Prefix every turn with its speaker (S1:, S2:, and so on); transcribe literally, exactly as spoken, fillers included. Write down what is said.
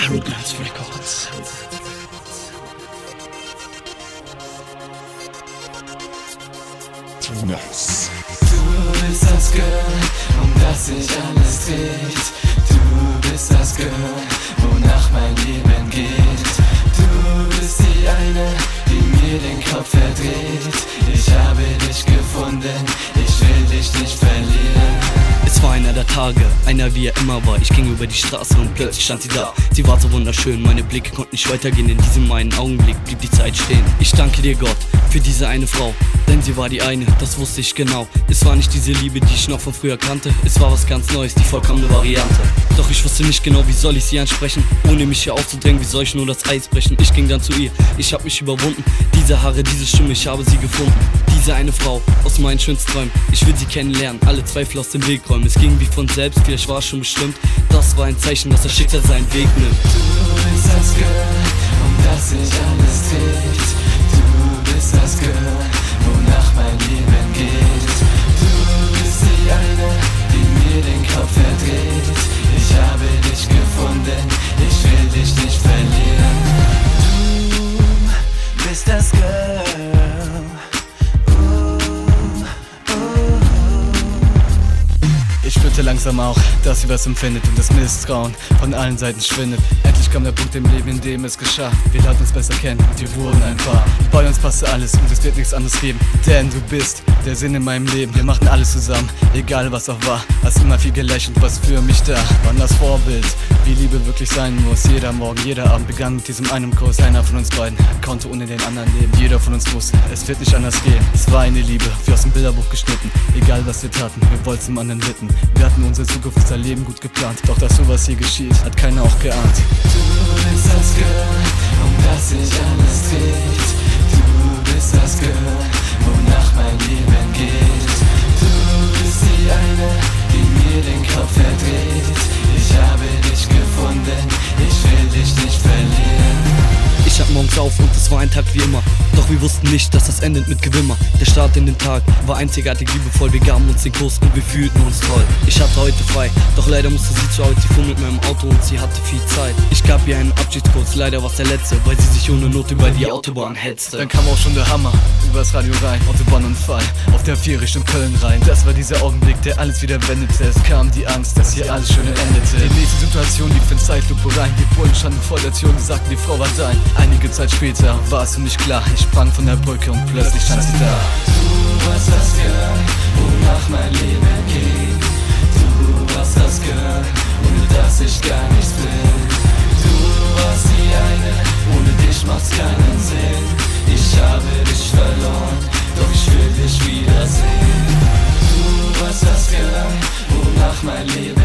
S1: True-Guns Records.
S2: True-Guns.
S3: Du bist das Girl, um das sich alles dreht. Du bist das Girl, wonach mein Leben geht. Du bist die eine, die mir den Kopf verdreht. Ich habe dich gefunden, ich will dich nicht verlieren.
S1: Es war einer der Tage, einer wie er immer war. Ich ging über die Straße und plötzlich stand sie da. Sie war so wunderschön, meine Blicke konnten nicht weitergehen. In diesem einen Augenblick blieb die Zeit stehen. Ich danke dir, Gott, für diese eine Frau, denn sie war die eine, das wusste ich genau. Es war nicht diese Liebe, die ich noch von früher kannte. Es war was ganz Neues, die vollkommene Variante. Doch ich wusste nicht genau, wie soll ich sie ansprechen, ohne mich hier aufzudrängen, wie soll ich nur das Eis brechen. Ich ging dann zu ihr, ich hab mich überwunden. Diese Haare, diese Stimme, ich habe sie gefunden. Diese eine Frau aus meinen schönsten Träumen. Ich will sie kennenlernen, alle Zweifel aus dem Weg räumen. Es ging wie von selbst, vielleicht war es schon bestimmt. Das war ein Zeichen, dass das Schicksal seinen Weg nimmt.
S3: Du bist das Girl, um das sich alles dreht. Du bist das Girl, wonach mein Leben geht. Du bist die eine, die mir den Kopf verdreht. Ich habe dich gefunden, ich will dich nicht verlieren. Du bist das Girl.
S4: Ich spürte langsam auch, dass sie was empfindet und das Misstrauen von allen Seiten schwindet. Endlich kam der Punkt im Leben, in dem es geschah. Wir lernten uns besser kennen und wir wurden ein Paar. Bei uns passte alles und es wird nichts anderes geben, denn du bist der Sinn in meinem Leben. Wir machten alles zusammen, egal was auch war. Hast immer viel gelächelt, was für mich da. Waren das Vorbild, wie Liebe wirklich sein muss. Jeder Morgen, jeder Abend begann mit diesem einen Kurs. Einer von uns beiden konnte ohne den anderen leben. Jeder von uns wusste, es wird nicht anders gehen. Es war eine Liebe, wie aus dem Bilderbuch geschnitten. Egal was wir taten, wir wollten zum anderen bitten. Wir hatten unsere Zukunft, unser Leben gut geplant. Doch dass sowas hier geschieht, hat keiner auch geahnt.
S3: Du bist das Girl, um das sich alles dreht. Du bist das Girl, wonach mein Leben geht. Du bist die eine, die mir den Kopf verdreht. Ich habe dich gefunden, ich will dich nicht verlieren.
S1: Ich stand morgens auf und es war ein Tag wie immer. Doch wir wussten nicht, dass das endet mit Gewimmer. Der Start in den Tag war einzigartig liebevoll. Wir gaben uns den Kuss und wir fühlten uns toll. Ich hatte heute frei, doch leider musste sie zur Arbeit. Sie fuhr mit meinem Auto und sie hatte viel Zeit. Ich gab ihr einen Abschiedskuss, leider war's der letzte, weil sie sich ohne Not über die Autobahn hetzte.
S4: Dann kam auch schon der Hammer, übers Radio rein. Autobahnunfall, auf der vier Richtung Köln rein. Das war dieser Augenblick, der alles wieder wendete. Es kam die Angst, dass hier alles schön endete. Die nächste Situation lief in Zeitlupe rein. Die Bullen standen vor der Tür und sagten, die Frau war dein. Einige Zeit später war es für mich klar. Ich sprang von der Brücke und plötzlich stand sie da.
S3: Du warst das Girl, wonach mein Leben ging. Du warst das Girl, ohne das ich gar nichts bin. Du warst die eine, ohne dich macht's keinen Sinn. Ich habe dich verloren, doch ich will dich wiedersehen. Du warst das Girl, wonach mein Leben